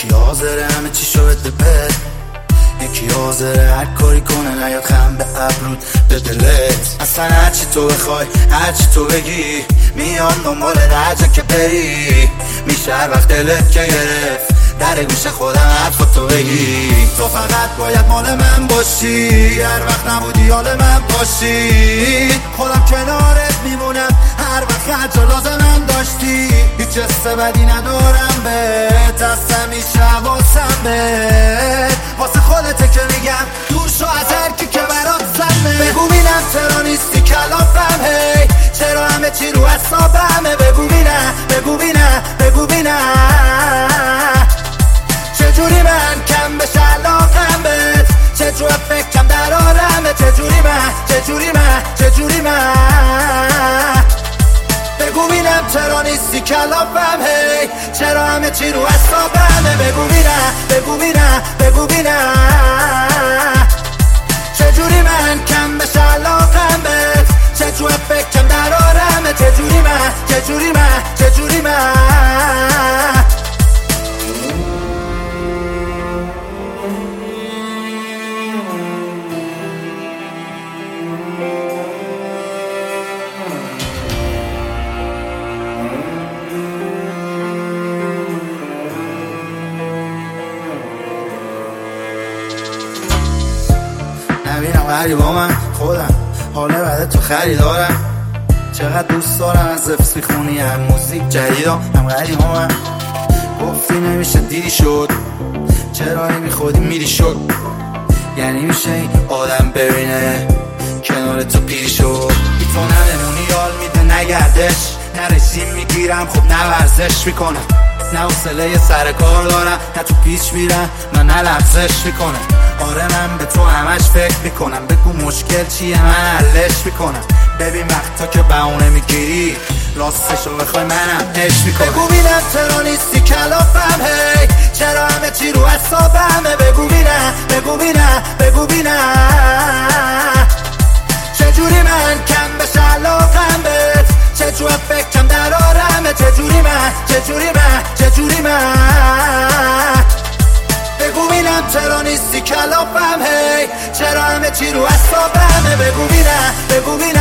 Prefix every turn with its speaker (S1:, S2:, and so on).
S1: یکی حاضره همه چی شو بده، یکی حاضره هر کاری کنه نیاد خم به ابرود به دلت. اصلا هرچی تو بخوای هرچی تو بگی میام دنبال هر جا که بری. میشه هر وقت دلت که گرفت در گوش خودم حرفاتو بگی. تو فقط باید مال من باشی، هر وقت نبودی حال من باشی. خودم کنارت میمونم هر وقت هر جا لازمم داشتی. هیچ حس بدی ندارم بهت، اصلا هیچ حواسم بهت. واسه خودته که میگم دور شو از هر کی که برات سمه. بگو بینم چرا نیستی کلافم، هی چرا همه چی رو حسابمه. بگو بینم بگو بینم بگو بینم چجوری من کم بشه علاقم بهت، چجور فکرم در آرمه. چجوری من بگو بینم چرا نیستی کلافم، هی چرا همه چی رو حسابمه. بگو بینم چجوری من کم بشه علاقم بهت، چجور فکرم در آرمه. چجوری من نبینم غریبا من خودم حاله بعد تو خریدارم. چقدر دوست دارم از حفظ میخونی هم موزیک جدیدم هم غریبا من. گفتی نمیشه دیدی شد، چرا میخودی میری شد. یعنی میشه این آدم ببینه کنار تو پیری شد. بی تو نمونی یال میده نگردش، نه رژیم میگیرم خب نه ورزش میکنم، نه حوصله سر کار دارم، نه تو پیچ میرم نه لغزش میکنم. آره من به تو همش فکر میکنم، بگو مشکل چیه من حلش میکنم. ببین وقتا که بهونه میگیری راستشو بخوای منم عشق میکنم. بگو بینم چرا نیستی کلافم، هی چرا همه چی رو حسابمه. بگو بینم چجوری من کم بشه علاقم بهت، چجور فکرم در آرمه. چجوری من بگو بینم چرا نیستی کلافم، هی چرا همه چی رو حسابمه. بگو بینم